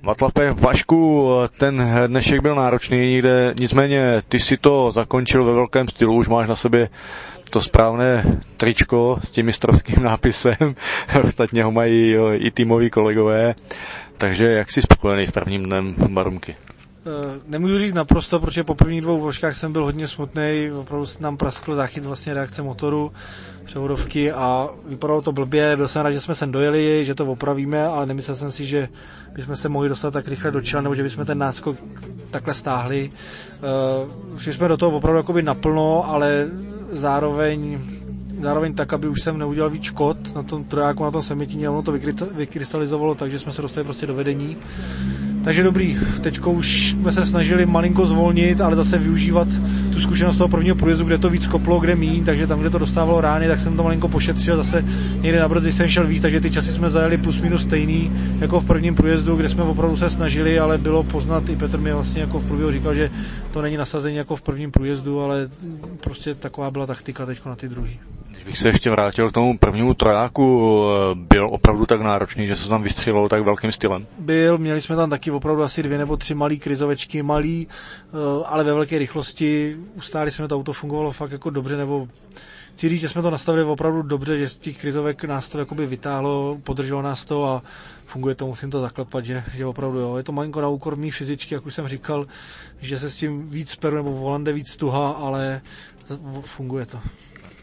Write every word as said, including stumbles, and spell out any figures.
Vatlape, Vašku, ten dnešek byl náročný, kde, nicméně ty si to zakončil ve velkém stylu, už máš na sobě to správné tričko s tím mistrovským nápisem, ostatně ho mají jo, i týmoví kolegové, takže jak jsi spokojený s prvním dnem Barunky? Nemůžu říct naprosto, protože po prvních dvou vložkách jsem byl hodně smutný, opravdu nám praskl záchyt vlastně reakce motoru, převodovky a vypadalo to blbě, byl jsem rád, že jsme sem dojeli, že to opravíme, ale nemyslel jsem si, že bychom se mohli dostat tak rychle do čela, nebo že bychom ten náskok takhle stáhli. Šli jsme do toho opravdu jakoby naplno, ale zároveň zároveň tak, aby už jsem neudělal víc škod na tom trojáku, na tom semitině, ono to vykrystalizovalo, takže jsme se dostali prostě do vedení. Takže dobrý, teďko už jsme se snažili malinko zvolnit, ale zase využívat tu zkušenost toho prvního průjezdu, kde to víc koplo, kde míň, takže tam, kde to dostávalo rány, tak jsem to malinko pošetřil, zase někde na brzdy jsem šel víc, takže ty časy jsme zajeli plus minus stejný jako v prvním průjezdu, kde jsme opravdu se snažili, ale bylo poznat, i Petr mi vlastně jako v průběhu říkal, že to není nasazení jako v prvním průjezdu, ale prostě taková byla taktika teďko na ty druhý. Když bych se ještě vrátil k tomu prvnímu trojáku, byl opravdu tak náročný, že se tam vystřelilo tak velkým stylem? Byl, měli jsme tam taky opravdu asi dvě nebo tři malý krizovečky, malý, ale ve velké rychlosti. Ustáli jsme, to auto fungovalo fakt jako dobře, nebo chci říct, že jsme to nastavili opravdu dobře, že z těch krizovek nás to jakoby vytáhlo, podrželo nás to a funguje to, musím to zaklepat, že, že opravdu jo. Je to malinko na úkor mý fyzičky, jak už jsem říkal, že se s tím víc peru nebo volande víc tuha, ale funguje to.